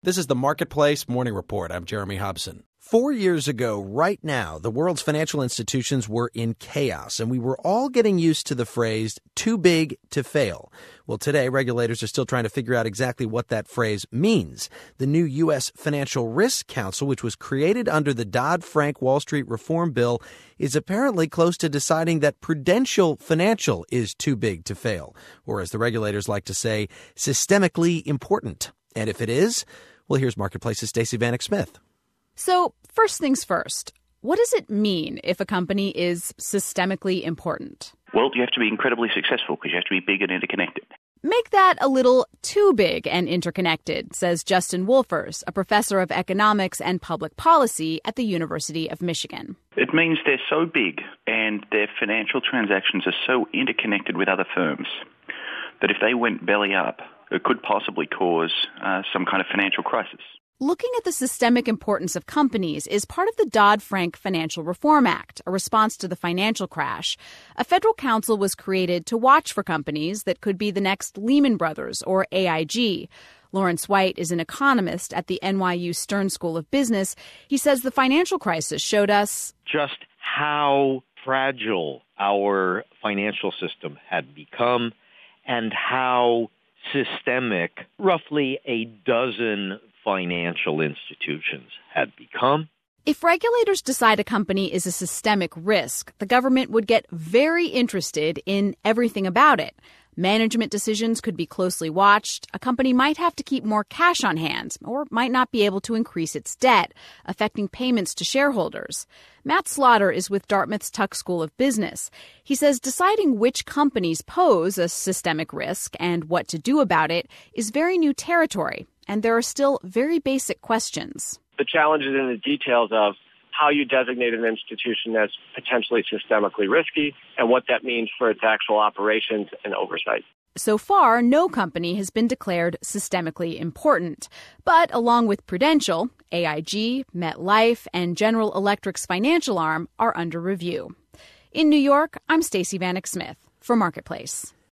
This is the Marketplace Morning Report. I'm Jeremy Hobson. 4 years ago, right now, the world's financial institutions were in chaos, and we were all getting used to the phrase, too big to fail. Well, today, regulators are still trying to figure out exactly what that phrase means. The new U.S. Financial Risk Council, which was created under the Dodd-Frank Wall Street Reform Bill, is apparently close to deciding that Prudential Financial is too big to fail, or as the regulators like to say, systemically important. And if it is, well, here's Marketplace's Stacey Vanek Smith. So first things first, what does it mean if a company is systemically important? Well, you have to be incredibly successful because you have to be big and interconnected. Make that a little too big and interconnected, says Justin Wolfers, a professor of economics and public policy at the University of Michigan. It means they're so big and their financial transactions are so interconnected with other firms that if they went belly up, it could possibly cause some kind of financial crisis. Looking at the systemic importance of companies is part of the Dodd-Frank Financial Reform Act, a response to the financial crash. A federal council was created to watch for companies that could be the next Lehman Brothers or AIG. Lawrence White is an economist at the NYU Stern School of Business. He says the financial crisis showed us just how fragile our financial system had become and how systemic roughly a dozen financial institutions had become. If regulators decide a company is a systemic risk, the government would get very interested in everything about it. Management decisions could be closely watched. A company might have to keep more cash on hand or might not be able to increase its debt, affecting payments to shareholders. Matt Slaughter is with Dartmouth's Tuck School of Business. He says deciding which companies pose a systemic risk and what to do about it is very new territory, and there are still very basic questions. The challenge is in the details of how you designate an institution as potentially systemically risky and what that means for its actual operations and oversight. So far, no company has been declared systemically important. But along with Prudential, AIG, MetLife, and General Electric's financial arm are under review. In New York, I'm Stacey Vanek Smith for Marketplace.